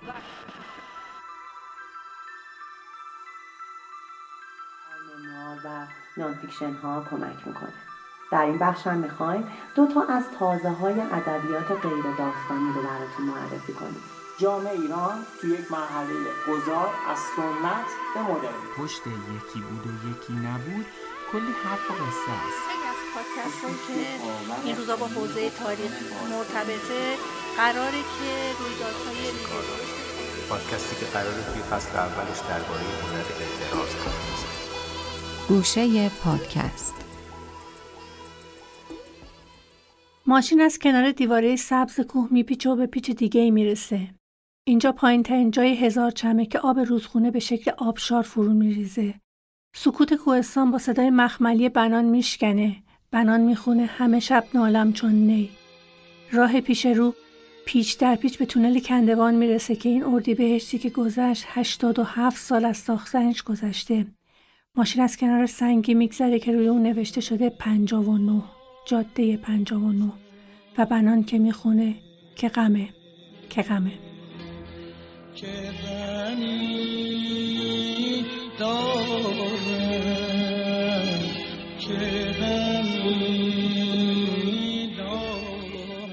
مموار و نانفیکشن ها کمک میکنه. در این بخش هم میخوایم 2 از تازه‌های ادبیات غیر داستانی رو براتون معرفی کنیم. جامعه ایران تو یک مرحله گذار از سنت به مدرن. پشت یکی بود و یکی نبود کلی حرف و قصه است. خیلی از پادکست‌ها که این روزا با حوزه تاریخ مرتبطه قراره که رویدادهای ریزه پادکستی که قراره توی فصل اولش درباره هنر اعتراض کنه. گوشه پادکست. ماشین از کنار دیواره سبز کوه میپیچه و به پیچ دیگه‌ای میرسه. اینجا پایین‌ترین جای 1000 چمه که آب رودخونه به شکل آبشار فرو میریزه. سکوت کوهستان با صدای مخملی بنان میشکنه. بنان میخونه همه شب نالم چون نی. راه پیش رو پیچ در پیچ به تونل کندوان میرسه که این اردیبهشتی که گذشت 87 سال از ساختنش گذشته. ماشین از کنار سنگی میگذره که روی اون نوشته شده 59 جاده 59 و بنان که میخونه که غمه که غمه. که غمی دارم که غمی دارم.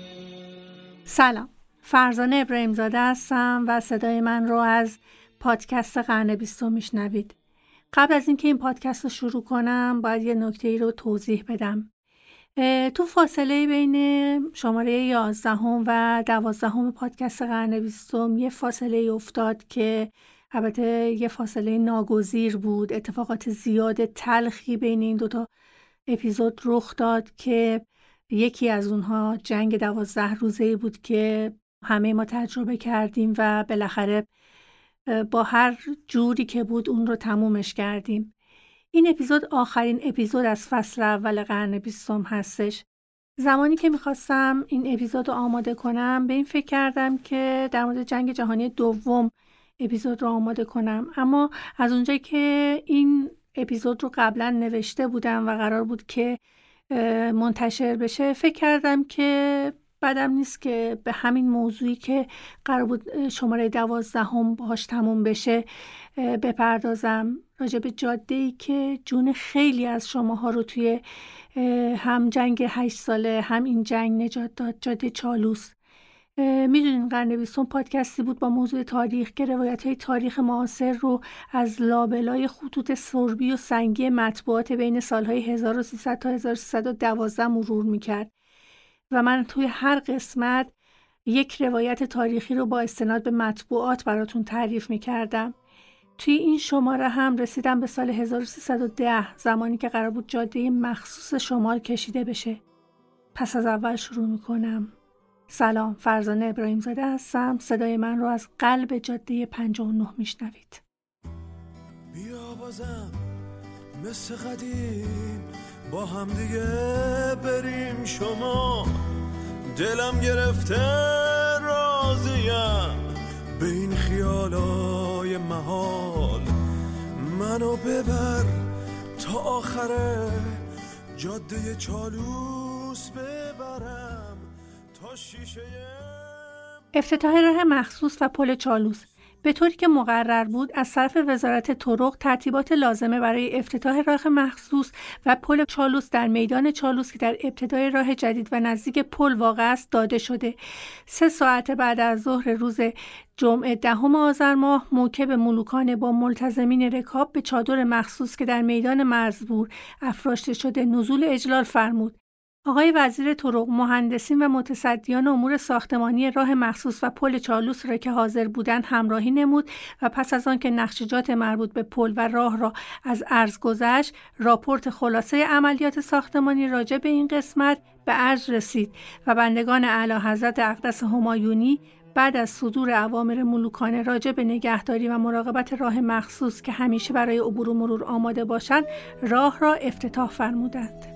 سلام، فرزانه ابراهیم زاده هستم و صدای من رو از پادکست قرن 20 میشنوید. قبل از اینکه این پادکست رو شروع کنم باید یه نکته‌ای رو توضیح بدم. تو فاصله بین شماره 11 و 12 پادکست قرن 20 یه فاصله افتاد که البته یه فاصله ناگزیر بود. اتفاقات زیاد تلخی بین این 2 اپیزود رخ داد که یکی از اونها جنگ 12 روزه‌ای بود که همه ما تجربه کردیم و بالاخره با هر جوری که بود اون رو تمومش کردیم. این اپیزود آخرین اپیزود از فصل اول قرن 20 هستش. زمانی که میخواستم این اپیزود رو آماده کنم به این فکر کردم که در مورد جنگ جهانی دوم اپیزود رو آماده کنم، اما از اونجایی که این اپیزود رو قبلا نوشته بودم و قرار بود که منتشر بشه فکر کردم که بعدم نیست که به همین موضوعی که قرار بود شماره 12 باهاش تموم بشه بپردازم، راجع به جاده‌ای که جون خیلی از شماها رو توی هم جنگ 8 ساله هم این جنگ نجات داد، جاده چالوس. میدونین قرن 20 پادکستی بود با موضوع تاریخ که روایت‌های تاریخ معاصر رو از لابلای خطوط سربی و سنگی مطبوعات بین سالهای 1300 تا 1312 مرور میکرد و من توی هر قسمت یک روایت تاریخی رو با استناد به مطبوعات براتون تعریف میکردم. توی این شماره هم رسیدم به سال 1310، زمانی که قرار بود جاده مخصوص شمال کشیده بشه. پس از اول شروع میکنم. سلام، فرزانه ابراهیم زاده هستم. صدای من رو از قلب جاده 59 میشنوید. بیا بازم مثل قدیم با هم دیگه بریم شما، دلم گرفته راضیم به این خیالای محال، منو ببر تا آخره جاده چالوس ببرم تا شیشه. افتتاح راه مخصوص و پل چالوس به طوری که مقرر بود از طرف وزارت طرق ترتیبات لازمه برای افتتاح راه مخصوص و پل چالوس در میدان چالوس که در ابتدای راه جدید و نزدیک پل واقع است داده شده. 3 ساعت بعد از ظهر روز جمعه 10 آذر ماه موکب ملوکانه با ملتزمین رکاب به چادر مخصوص که در میدان مرزبور افراشته شده نزول اجلال فرمود. آقای وزیر طرق، مهندسین و متصدیان امور ساختمانی راه مخصوص و پل چالوس را که حاضر بودند همراهی نمود و پس از آن که نقشجات مربوط به پل و راه را از عرض گذشت، راپورت خلاصه عملیات ساختمانی راجع به این قسمت به عرض رسید و بندگان اعلیحضرت اقدس همایونی بعد از صدور اوامر ملوکانه راجع به نگهداری و مراقبت راه مخصوص که همیشه برای عبور و مرور آماده باشند، راه را افتتاح فرمودند.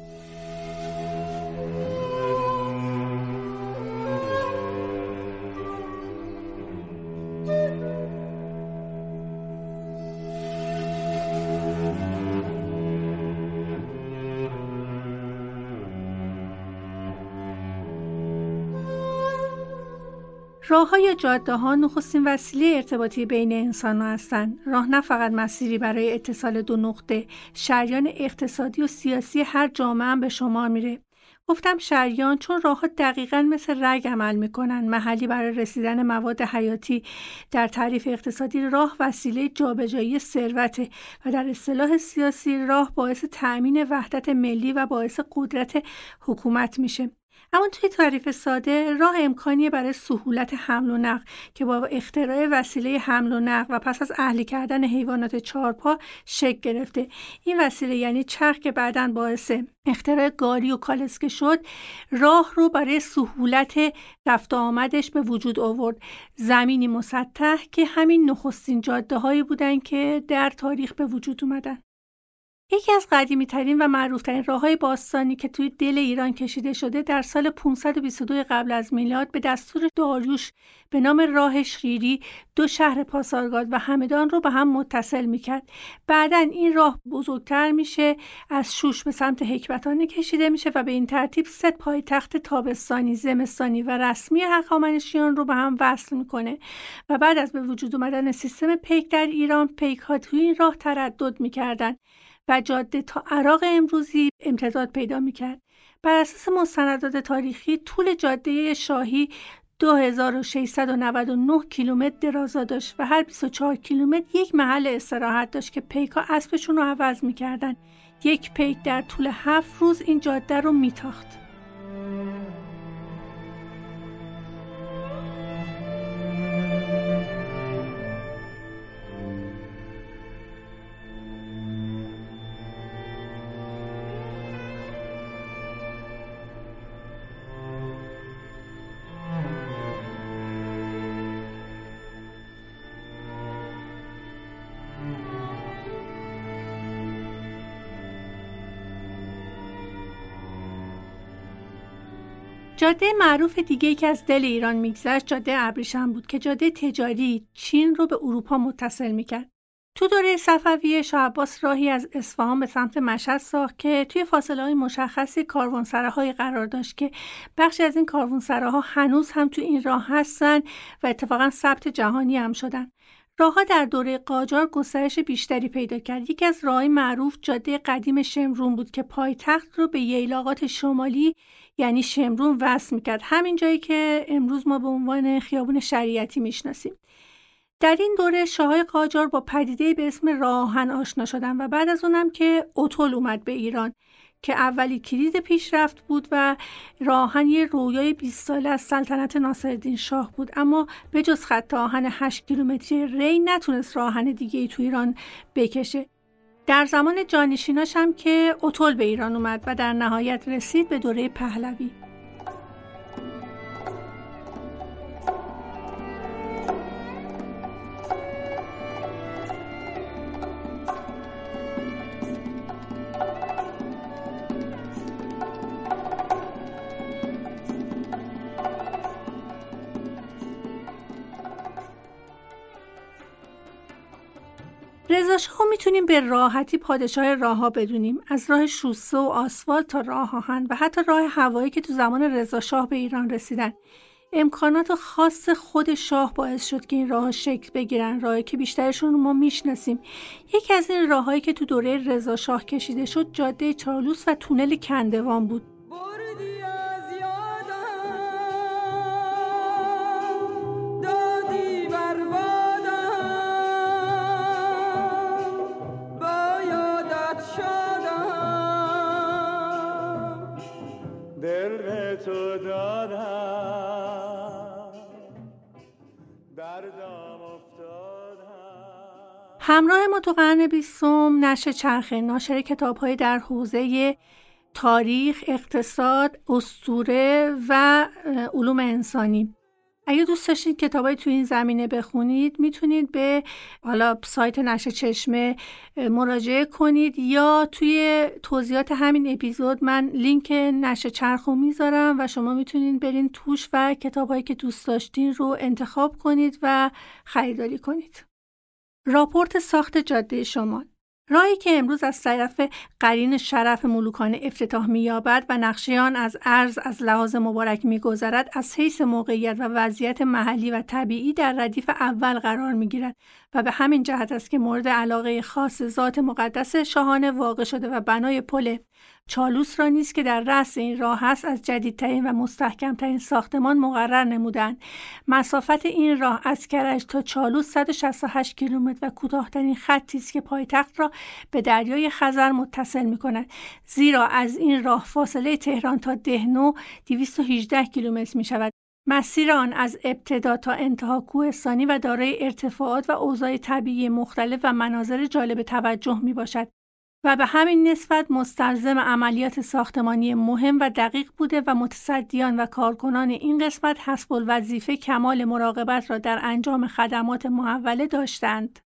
راه‌ها یا جاده‌ها نخستین وسیله ارتباطی بین انسان‌ها هستند. راه نه فقط مسیری برای اتصال دو نقطه، شریان اقتصادی و سیاسی هر جامعه هم به شمار میره. گفتم شریان چون راه‌ها دقیقاً مثل رگ عمل میکنن. محلی برای رسیدن مواد حیاتی. در تعریف اقتصادی راه وسیله جابجایی ثروت و در اصطلاح سیاسی راه باعث تأمین وحدت ملی و باعث قدرت حکومت میشه. اما توی تعریف ساده راه امکانیه برای سهولت حمل و نقل که با اختراع وسیله حمل و نقل و پس از اهلی کردن حیوانات چهارپا شکل گرفته. این وسیله یعنی چرخ که بعداً باعث اختراع گاری و کالسکه شد، راه رو برای سهولت رفت و آمدش به وجود آورد. زمینی مسطح که همین نخستین جاده‌هایی بودن که در تاریخ به وجود اومدن. یکی از قدیمی‌ترین و معروف‌ترین راه‌های باستانی که توی دل ایران کشیده شده در سال 522 قبل از میلاد به دستور داریوش به نام راه شیری دو شهر پاسارگاد و همدان رو به هم متصل می‌کرد. بعداً این راه بزرگتر میشه، از شوش به سمت هکبتانه کشیده میشه و به این ترتیب سه پایتخت تابستانی، زمستانی و رسمی هخامنشیان رو به هم وصل می‌کنه و بعد از به وجود اومدن سیستم پیک در ایران، پیک‌ها توی این راه تردد می‌کردن و جاده تا عراق امروزی امتداد پیدا می‌کرد. بر اساس مستندات تاریخی طول جاده شاهی 2699 کیلومتر درازا داشت و هر 24 کیلومتر یک محل استراحت داشت که پیک‌ها اسبشون رو عوض می‌کردن. یک پیک در طول 7 روز این جاده رو می‌تاخت. جاده معروف دیگه‌ای که از دل ایران میگذشت جاده ابریشم بود که جاده تجاری چین رو به اروپا متصل میکرد. تو دوره صفویه شاه عباس راهی از اصفهان به سمت مشهد ساخت که توی فاصله‌های مشخصی کاروانسراهای قرار داشت که بخشی از این کاروانسراها هنوز هم تو این راه هستن و اتفاقاً ثبت جهانی هم شدن. راه‌ها در دوره قاجار گسترش بیشتری پیدا کرد. یکی از راه‌های معروف جاده قدیم شمرون بود که پایتخت رو به ییلاقات شمالی یعنی شمرون وصل می‌کرد. همین جایی که امروز ما به عنوان خیابون شریعتی میشناسیم. در این دوره شاه‌های قاجار با پدیده‌ای به اسم راه آهن آشنا شدن و بعد از اونم که اتول اومد به ایران که اولی کلید پیشرفت بود و راه آهن یه رویای 20 ساله از سلطنت ناصرالدین شاه بود، اما به جز خط آهن 8 کیلومتری ری نتونست راه آهن دیگه‌ای تو ایران بکشه. در زمان جانشیناش هم که اتول به ایران اومد و در نهایت رسید به دوره پهلوی. رضاشاه میتونیم به راحتی پادشاه راه‌ها بدونیم، از راه شوسه و آسفالت تا راه آهن و حتی راه هوایی که تو زمان رضاشاه به ایران رسیدن. امکانات خاص خود شاه باعث شد که این راه‌ها شکل بگیرن، راهی که بیشترشون رو ما میشناسیم. یکی از این راه‌هایی که تو دوره رضاشاه کشیده شد جاده چالوس و تونل کندوان بود. همراه ما تو قرن 20 نشر چرخه، ناشر کتاب‌های در حوزه تاریخ، اقتصاد، اسطوره و علوم انسانی. اگه دوست داشتید کتابای تو این زمینه بخونید میتونید به سایت نشر چشمه مراجعه کنید یا توی توضیحات همین اپیزود من لینک نشر چرخو میذارم و شما میتونید برین توش و کتابایی که دوست داشتین رو انتخاب کنید و خریداری کنید. راپورت ساخت جاده شمال. راهی که امروز از طرف قرین شرف ملوکانه افتتاح می‌یابد و نقشه آن از عرض از لحاظ مبارک می‌گذرد، از حیث موقعیت و وضعیت محلی و طبیعی در ردیف اول قرار می‌گیرد و به همین جهت است که مورد علاقه خاص ذات مقدس شاهانه واقع شده و بنای پل چالوس را نیز که در رأس این راه است از جدیدترین و مستحکمترین ساختمان مقرر نمودند. مسافت این راه از کرج تا چالوس 168 کیلومتر و کوتاه‌ترین خطی است که پایتخت را به دریای خزر متصل می‌کند، زیرا از این راه فاصله تهران تا دهنو 218 کیلومتر می‌شود. مسیر آن از ابتدا تا انتها کوهستانی و دارای ارتفاعات و اوضاع طبیعی مختلف و مناظر جالب توجه میباشد و به همین نسبت مستلزم عملیات ساختمانی مهم و دقیق بوده و متصدیان و کارکنان این قسمت حسب الوظیفه کمال مراقبت را در انجام خدمات محوله داشتند.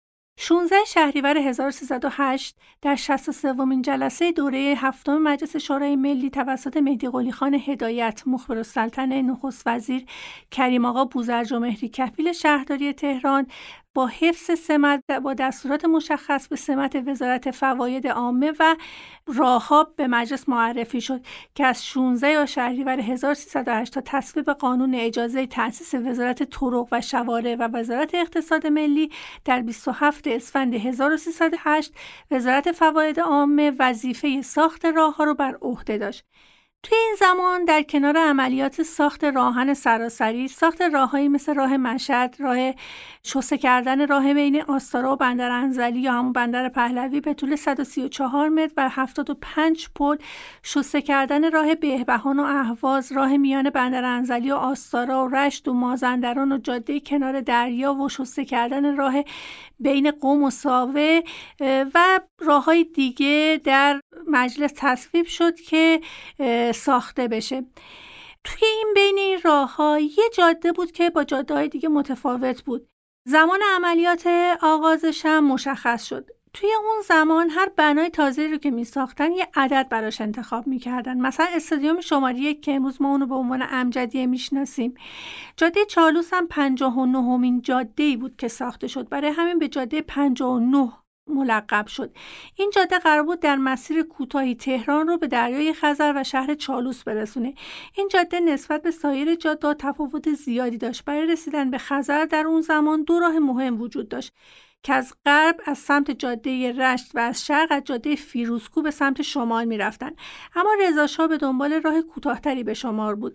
16 شهریور 1308 در 63مین جلسه دوره هفتم مجلس شورای ملی توسط مهدی قلی خان هدایت مخبرالسلطنه نخست وزیر کریم آقا بوزرجمهری کفیل شهرداری تهران با حفظ سمت با دستورات مشخص به سمت وزارت فواید عامه و راه‌ها به مجلس معرفی شد که از 16 شهریور 1308 تا تصویب قانون اجازه تأسیس وزارت طرق و شوارع و وزارت اقتصاد ملی در 27 اسفند 1308 وزارت فواید عامه وظیفه ساخت راه‌ها را بر عهده داشت. توی این زمان در کنار عملیات ساخت راهن سراسری، ساخت راههایی مثل راه مشهد، راه شسته کردن راه بین آستارا و بندر انزلی یا همون بندر پهلوی به طول 134 متر و 75 پل، شسته کردن راه بهبهان و اهواز، راه میان بندر انزلی و آستارا و رشت و مازندران و جاده کنار دریا و شسته کردن راه بین قم و ساوه و راههای دیگه در مجلس تصویب شد که ساخته بشه. توی این بین این راه‌ها یه جاده بود که با جاده‌های دیگه متفاوت بود. زمان عملیات آغازش هم مشخص شد. توی اون زمان هر بنای تازه‌ای رو که می‌ساختن یه عدد براش انتخاب می‌کردن. مثلا استادیوم شماره 1 که امروز ما اونو به عنوان امجدیه میشناسیم. جاده چالوس هم 59مین جاده‌ای بود که ساخته شد. برای همین به جاده 59 ملقب شد. این جاده قرار بود در مسیر کوتاهی تهران رو به دریای خزر و شهر چالوس برسونه. این جاده نسبت به سایر جاده‌ها تفاوت زیادی داشت. برای رسیدن به خزر در اون زمان دو راه مهم وجود داشت که از غرب از سمت جاده رشت و از شرق از جاده فیروزکوه به سمت شمال می رفتن. اما رضا شاه به دنبال راه کوتاه‌تری به شمار بود.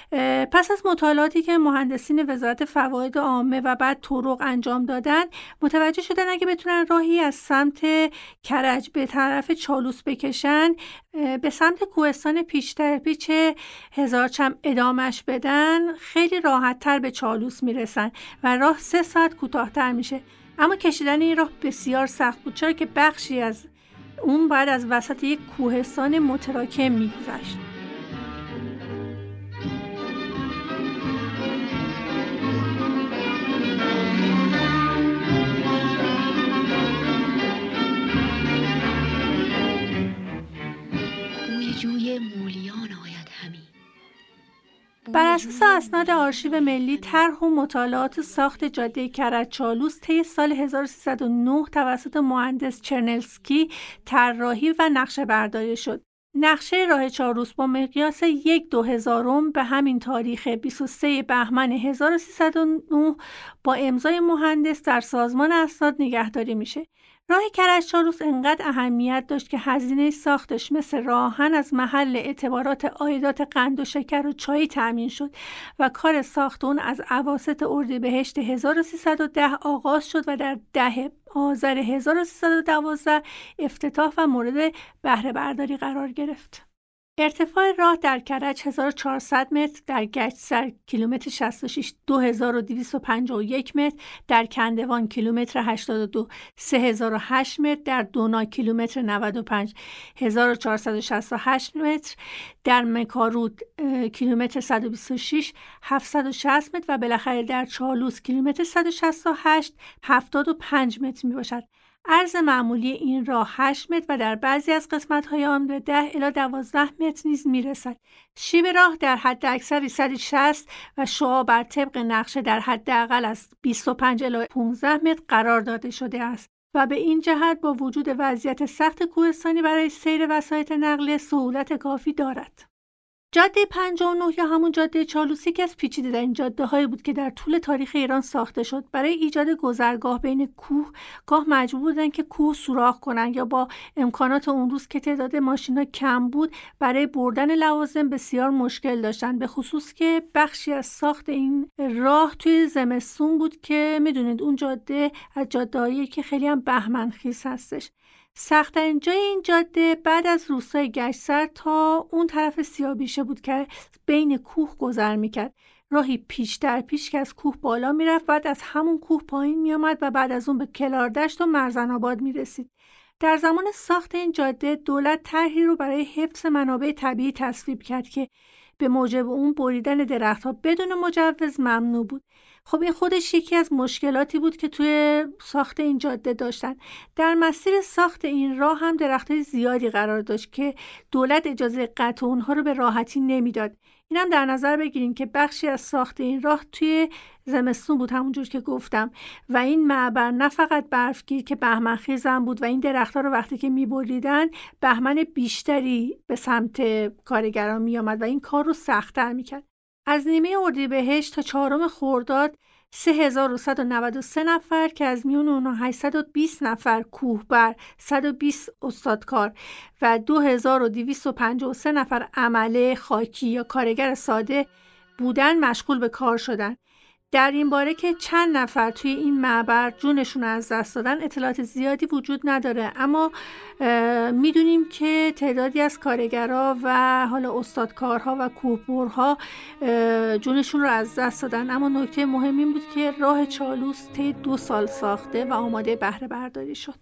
پس از مطالعاتی که مهندسین وزارت فواید عامه و بعد طرق انجام دادن، متوجه شدن اگه بتونن راهی از سمت کرج به طرف چالوس بکشن، به سمت کوهستان پیچ هزارچم ادامش بدن، خیلی راحت‌تر به چالوس میرسن و راه 3 ساعت کوتاه‌تر میشه. اما کشیدن این راه بسیار سخت بود، چرا که بخشی از اون باید از وسط یک کوهستان متراکم می‌گذشت. بوی جوی مولیان آید همی. بر اساس اسناد آرشیو ملی، طرح و مطالعات ساخت جاده کرج چالوس طی سال 1309 توسط مهندس چرنلسکی طراحی و نقشه برداری شد. نقشه راه چالوس با مقیاس 1/2000 به همین تاریخ 23 بهمن 1309 با امضای مهندس در سازمان اسناد نگهداری میشه. راه کرج چالوس انقدر اهمیت داشت که هزینه ساختش مثل راهن از محل اعتبارات عایدات قند و شکر و چای تأمین شد و کار ساخت اون از اواسط اردیبهشت 1310 آغاز شد و در 10 آذر 1312 افتتاح و مورد بهره برداری قرار گرفت. ارتفاع راه در کرج 1400 متر، در گچسر کیلومتر 66 2251 متر، در کندوان کیلومتر 82 3008 متر، در دونا کیلومتر 95 1468 متر، در مکارود کیلومتر 126 760 متر و بالاخره در چالوس کیلومتر 168 75 متر می باشد. عرض معمولی این راه 8 متر و در بعضی از قسمت‌های آن به 10 الی 12 متر نیز می‌رسد. شیب راه در حد اکثر 160 و شعاع بر طبق نقشه در حداقل از 25 الی 15 متر قرار داده شده است. و به این جهت با وجود وضعیت سخت کوهستانی برای سیر وسایط نقلیه سهولت کافی دارد. جاده 59 یا همون جاده چالوس یکی از پیچیده‌ترین جاده‌هایی بود که در طول تاریخ ایران ساخته شد. برای ایجاد گذرگاه بین کوه، گاه مجبور بودن که کوه سوراخ کنن یا با امکانات اون روز که تعداد ماشینا کم بود، برای بردن لوازم بسیار مشکل داشتن. به خصوص که بخشی از ساخت این راه توی زمستون بود که میدونید اون جاده از جاده‌هایی که خیلی هم بهمنخیز هستش. سخت‌ترین جای این جاده بعد از روستای گشتسر تا اون طرف سیاه‌بیشه بود که بین کوه گذر میکرد. راهی پیش در پیش که از کوه بالا میرفت، بعد از همون کوه پایین میامد و بعد از اون به کلاردشت و مرزن آباد میرسید. در زمان ساخت این جاده دولت طرحی رو برای حفظ منابع طبیعی تصویب کرد که به موجب اون بریدن درخت‌ها بدون مجوز ممنوع بود. خب این خودش یکی از مشکلاتی بود که توی ساخت این جاده داشتن. در مسیر ساخت این راه هم درخت‌های زیادی قرار داشت که دولت اجازه قطع اونها رو به راحتی نمیداد. اینم در نظر بگیرین که بخشی از ساخت این راه توی زمستون بود، همونجور که گفتم، و این معبر نه فقط برفگیر که بهمنخیز هم بود و این درخت‌ها رو وقتی که می‌بریدن بهمن بیشتری به سمت کارگران می‌آمد و این کار رو سخت‌تر می‌کرد. از نیمه اردیبهشت تا 4 خرداد 3193 نفر که از میون اونها 820 نفر کوهبر، 120 استادکار و 2253 نفر عمله خاکی یا کارگر ساده بودن مشغول به کار شدن. در این باره که چند نفر توی این معبر جونشون از دست دادن اطلاعات زیادی وجود نداره، اما میدونیم که تعدادی از کارگرها و حالا استادکارها و کوهبرها جونشون رو از دست دادن. اما نکته مهم این بود که راه چالوس طی 2 سال ساخته و آماده بهره برداری شد.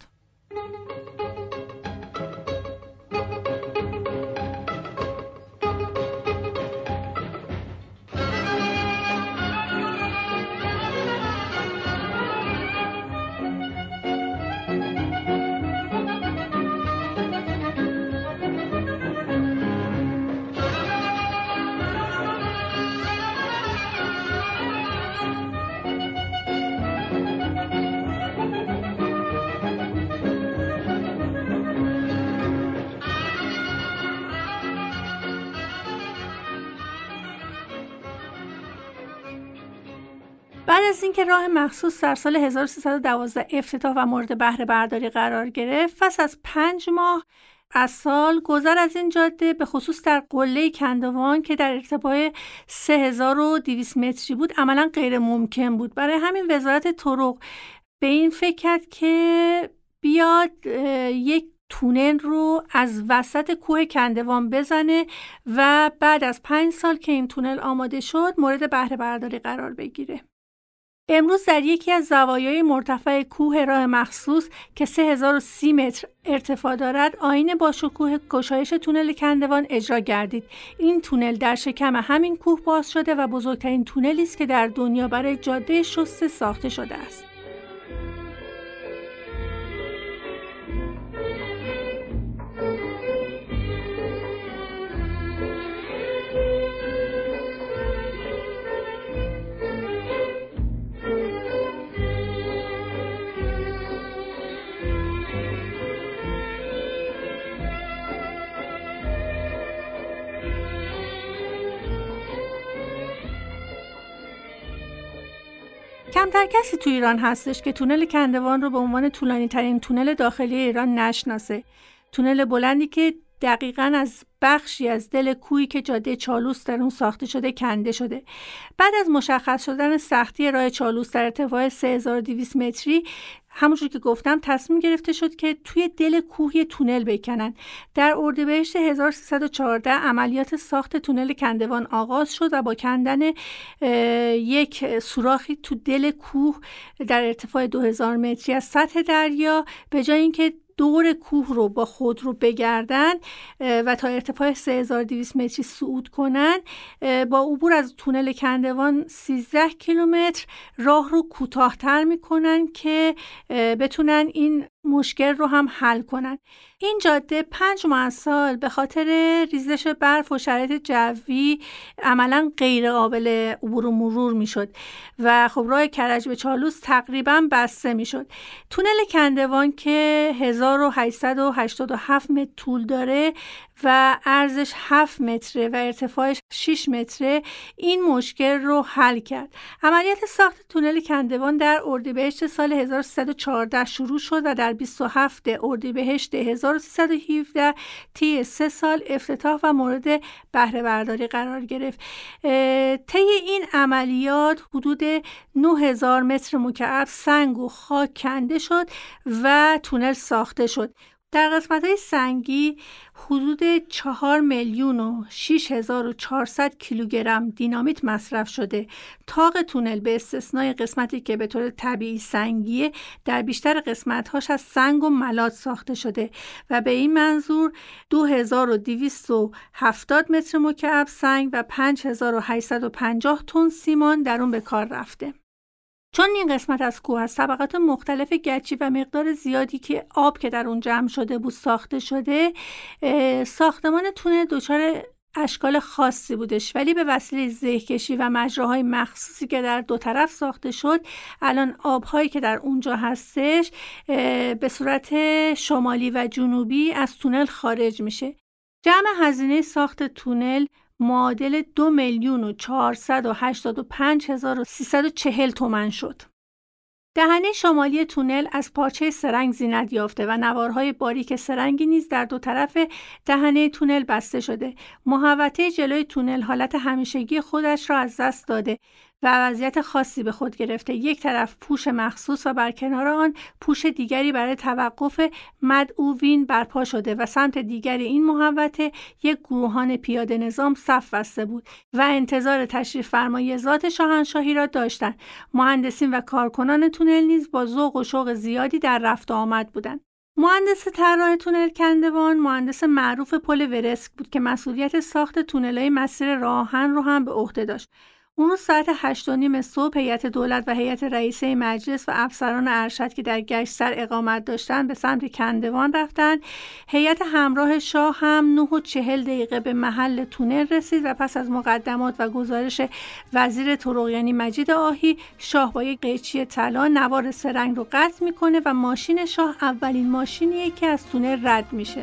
بعد از اینکه راه مخصوص در سال 1312 افتتاح و مورد بهره برداری قرار گرفت، پس از 5 ماه از سال گذر از این جاده به خصوص در قله کندوان که در ارتفاع 3200 متری بود عملاً غیر ممکن بود. برای همین وزارت طرق به این فکر کرد که بیاد یک تونل رو از وسط کوه کندوان بزنه و بعد از 5 سال که این تونل آماده شد مورد بهره برداری قرار بگیره. امروز در یکی از زوایای مرتفع کوه راه مخصوص که 3030 متر ارتفاع دارد آیین باشکوه گشایش تونل کندوان اجرا گردید. این تونل در شکم همین کوه باز شده و بزرگترین تونلی است که در دنیا برای جاده شسته ساخته شده است. کمتر کسی تو ایران هستش که تونل کندوان رو به عنوان طولانی ترین تونل داخلی ایران نشناسه. تونل بلندی که دقیقاً از بخشی از دل کوهی که جاده چالوس در اون ساخته شده کنده شده. بعد از مشخص شدن سختی راه چالوس در ارتفاع 3200 متری، همونجور که گفتم تصمیم گرفته شد که توی دل کوه یه تونل بکنن. در اردیبهشت 1314 عملیات ساخت تونل کندوان آغاز شد و با کندن یک سوراخی تو دل کوه در ارتفاع 2000 متری از سطح دریا، به جای اینکه دور کوه رو با خود رو بگردن و تا ارتفاع 3200 متری صعود کنن، با عبور از تونل کندوان 13 کیلومتر راه رو کوتاه‌تر میکنن که بتونن این مشکل رو هم حل کنن. این جاده 5 ماه سال به خاطر ریزش برف و شرایط جوی عملاً غیر قابل عبور و مرور میشد و خب راه کرج به چالوس تقریباً بسته میشد. تونل کندوان که 1887 متر طول داره و عرضش 7 متره و ارتفاعش 6 متره این مشکل رو حل کرد. عملیات ساخت تونل کندوان در اردیبهشت سال 1314 شروع شد و در 27 اردیبهشت 1317 طی 3 سال افتتاح و مورد بهره برداری قرار گرفت. طی این عملیات حدود 9000 متر مکعب سنگ و خاک کنده شد و تونل ساخته شد. در قسمت‌های سنگی حدود 4,006,400 کیلوگرم دینامیت مصرف شده. طاق تونل به استثنای قسمتی که به طور طبیعی سنگیه در بیشتر قسمت‌هاش از سنگ و ملات ساخته شده و به این منظور 2270 متر مکعب سنگ و 5850 تن سیمان در اون به کار رفته. چون این قسمت از کوه از طبقات مختلف گچی و مقدار زیادی که آب که در اون جمع شده بود ساخته شده، ساختمان تونل دچار اشکال خاصی بودش، ولی به وسیله زهکشی و مجراهای مخصوصی که در دو طرف ساخته شد الان آبهایی که در اونجا هستش به صورت شمالی و جنوبی از تونل خارج میشه. جمع هزینه ساخت تونل معادل 2,485,340 تومان شد. دهنه شمالی تونل از پارچه سرنگ زینت یافته و نوارهای باریک سرنگی نیز در دو طرف دهنه تونل بسته شده. محوطه جلوی تونل حالت همیشگی خودش را از دست داده و وضعیت خاصی به خود گرفته. یک طرف پوش مخصوص و بر کنار آن پوش دیگری برای توقف مدعوین برپا شده و سمت دیگری این محوطه یک گروهان پیاده نظام صف بسته بود و انتظار تشریف فرمایی ذات شاهنشاهی را داشتند. مهندسین و کارکنان تونل نیز با ذوق و شوق زیادی در رفت و آمد بودند. مهندس طراح تونل کندوان مهندس معروف پل ورسک بود که مسئولیت ساخت تونل‌های مسیر راه آهن رو هم به عهده داشت. اون روز ساعت 8:30 صبح هیئت دولت و هیئت رئیسه مجلس و افسران ارشد که در گشت سر اقامت داشتن به سمت کندوان رفتن. هیئت همراه شاه هم 9:40 به محل تونل رسید و پس از مقدمات و گزارش وزیر طرق یعنی مجید آهی، شاه با یک قیچی طلا نوار سرنگ رو قطع میکنه و ماشین شاه اولین ماشینیه که از تونل رد میشه.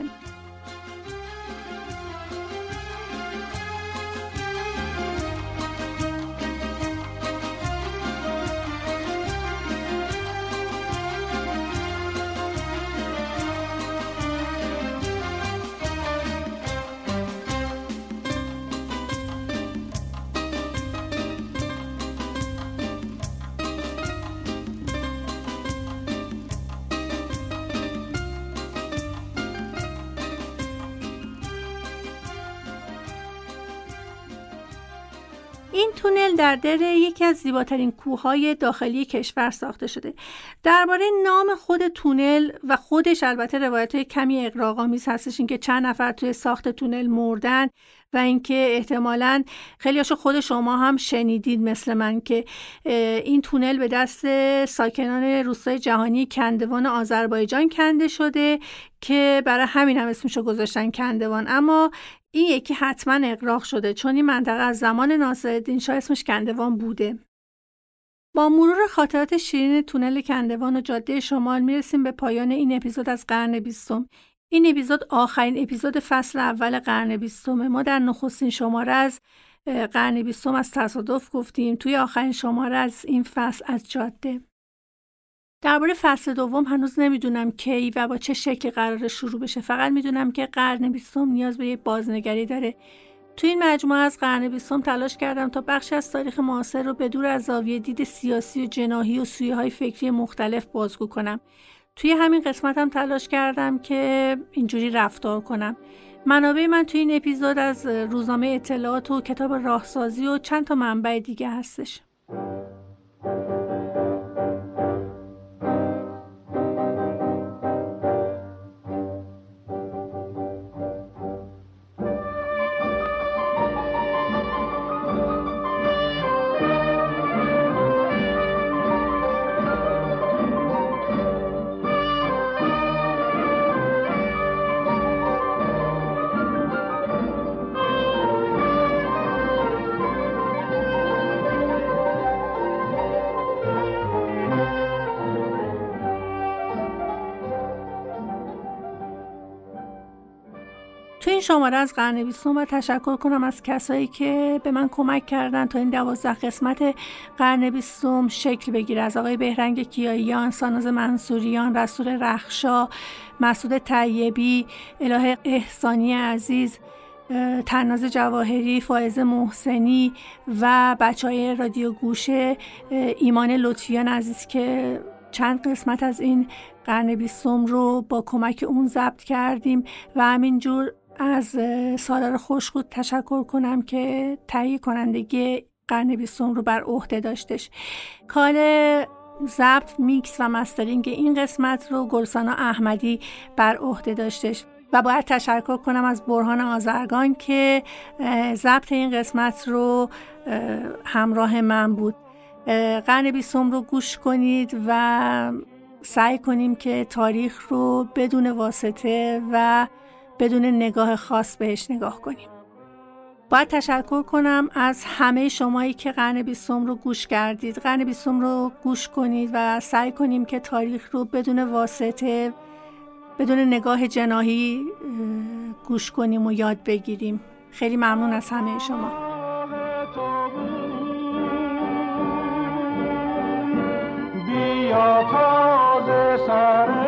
این تونل در در یکی از زیباترین کوههای داخلی کشور ساخته شده. درباره نام خود تونل و خودش البته روایت‌های کمی اغراق‌آمیز هستش، این که چند نفر توی ساخت تونل مردن و اینکه احتمالاً خیلیاشو خود شما هم شنیدید مثل من که این تونل به دست ساکنان روستای جهانی کندوان آذربایجان کنده شده که برای همین هم اسمشو گذاشتن کندوان، اما این یکی حتما اغراق شده چون این منطقه از زمان ناصرالدین شاه اسمش کندوان بوده. با مرور خاطرات شیرین تونل کندوان و جاده شمال میرسیم به پایان این اپیزود از قرن 20. این اپیزود آخرین اپیزود فصل اول قرن 20. ما در نخستین شماره از قرن 20 از تصادف گفتیم، توی آخرین شماره از این فصل از جاده. درباره فصل دوم هنوز نمیدونم کی و با چه شکلی قرار شروع بشه، فقط میدونم که قرن 20 نیاز به یک بازنگری داره. توی این مجموعه از قرن 20 تلاش کردم تا بخشی از تاریخ معاصر رو به دور از زاویه دید سیاسی و جناحی و سویه‌های فکری مختلف بازگو کنم. توی همین قسمت هم تلاش کردم که اینجوری رفتار کنم. منابع من توی این اپیزود از روزنامه اطلاعات و کتاب راهسازی و چند تا منبع دیگه هستش. این شماره از قرن 20 و تشکر کنم از کسایی که به من کمک کردن تا این 12 قسمت قرن 20 شکل بگیره، از آقای بهرنگ کیاییان، ساناز منصوریان، رسول رخشا، مسعود طیبی، الهه احسانی عزیز، تناز جواهری، فائزه محسنی و بچهای رادیو گوشه، ایمان لطفیان عزیز که چند قسمت از این قرن 20 رو با کمک اون ضبط کردیم و همینجور از سالار خوشخود تشکر کنم که تهیه کنندگی قرن 20 رو بر عهده داشتش. کار ضبط، میکس و مسترینگ این قسمت رو گلسانا احمدی بر عهده داشتش و باید تشکر کنم از برهان آذرگان که ضبط این قسمت رو همراه من بود. قرن 20 رو گوش کنید و سعی کنیم که تاریخ رو بدون واسطه و بدون نگاه خاص بهش نگاه کنیم. باید تشکر کنم از همه شمایی که قرن 20 رو گوش کردید. قرن 20 رو گوش کنید و سعی کنیم که تاریخ رو بدون واسطه، بدون نگاه جناحی گوش کنیم و یاد بگیریم. خیلی ممنون از همه شما. بیا تازه سر